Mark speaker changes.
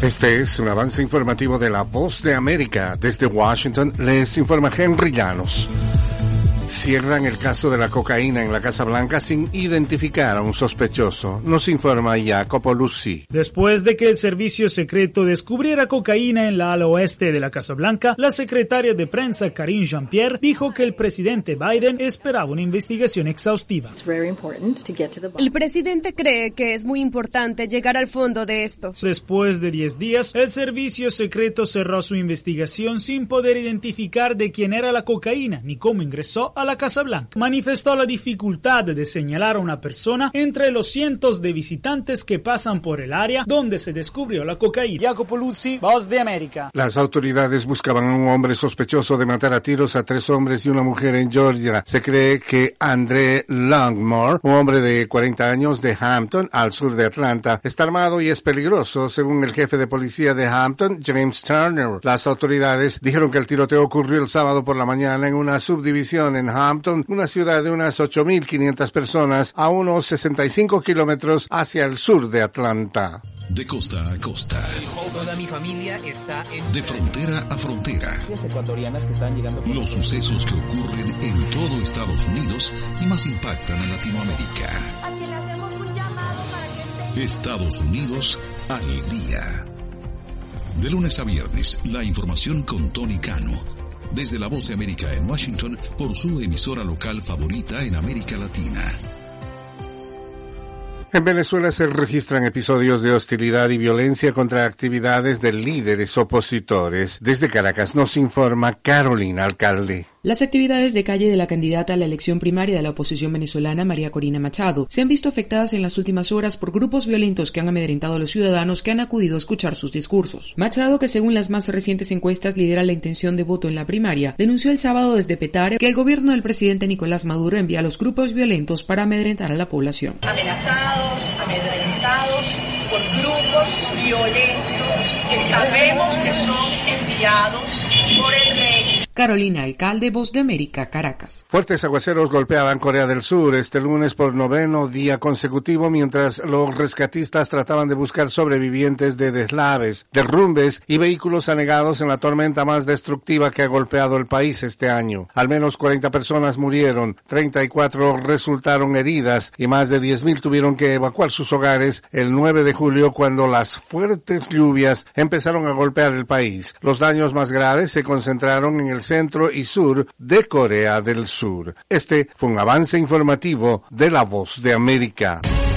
Speaker 1: Este es un avance informativo de La Voz de América. Desde Washington les informa Henry Llanos. Cierran el caso de la cocaína en la Casa Blanca sin identificar a un sospechoso. Nos informa Jacopo Luzzi.
Speaker 2: Después de que el servicio secreto descubriera cocaína en la ala oeste de la Casa Blanca, la secretaria de prensa Karine Jean-Pierre dijo que el presidente Biden esperaba una investigación exhaustiva.
Speaker 3: El presidente cree que es muy importante llegar al fondo de esto.
Speaker 2: Después de 10 días, el servicio secreto cerró su investigación sin poder identificar de quién era la cocaína ni cómo ingresó a la Casa Blanca. Manifestó la dificultad de señalar a una persona entre los cientos de visitantes que pasan por el área donde se descubrió la cocaína. Jacopo Luzzi, Voz de América.
Speaker 1: Las autoridades buscaban a un hombre sospechoso de matar a tiros a 3 hombres y una mujer en Georgia. Se cree que André Longmore, un hombre de 40 años de Hampton, al sur de Atlanta, está armado y es peligroso, según el jefe de policía de Hampton, James Turner. Las autoridades dijeron que el tiroteo ocurrió el sábado por la mañana en una subdivisión en Hampton, una ciudad de unas 8.500 personas a unos 65 kilómetros hacia el sur de Atlanta.
Speaker 4: De costa a costa.
Speaker 5: Toda mi familia está en...
Speaker 4: De frontera a frontera.
Speaker 5: Ecuatorianas que están llegando...
Speaker 4: Los sucesos que ocurren en todo Estados Unidos y más impactan a Latinoamérica.
Speaker 6: Aquí le hacemos un llamado para que esté...
Speaker 4: Estados Unidos al día. De lunes a viernes, la información con Tony Cano. Desde La Voz de América en Washington, por su emisora local favorita en América Latina.
Speaker 1: En Venezuela se registran episodios de hostilidad y violencia contra actividades de líderes opositores. Desde Caracas nos informa Carolina Alcalde.
Speaker 7: Las actividades de calle de la candidata a la elección primaria de la oposición venezolana, María Corina Machado, se han visto afectadas en las últimas horas por grupos violentos que han amedrentado a los ciudadanos que han acudido a escuchar sus discursos. Machado, que según las más recientes encuestas lidera la intención de voto en la primaria, denunció el sábado desde Petare que el gobierno del presidente Nicolás Maduro envía a los grupos violentos para amedrentar a la población.
Speaker 8: Amenazados, amedrentados por grupos violentos que sabemos que son enviados por el rey.
Speaker 7: Carolina Alcalde, Voz de América, Caracas.
Speaker 1: Fuertes aguaceros golpeaban Corea del Sur este lunes por 9º día consecutivo, mientras los rescatistas trataban de buscar sobrevivientes de deslaves, derrumbes y vehículos anegados en la tormenta más destructiva que ha golpeado el país este año. Al menos 40 personas murieron, 34 resultaron heridas y más de 10.000 tuvieron que evacuar sus hogares el 9 de julio cuando las fuertes lluvias empezaron a golpear el país. Los daños más graves se concentraron en el centro y sur de Corea del Sur. Este fue un avance informativo de La Voz de América.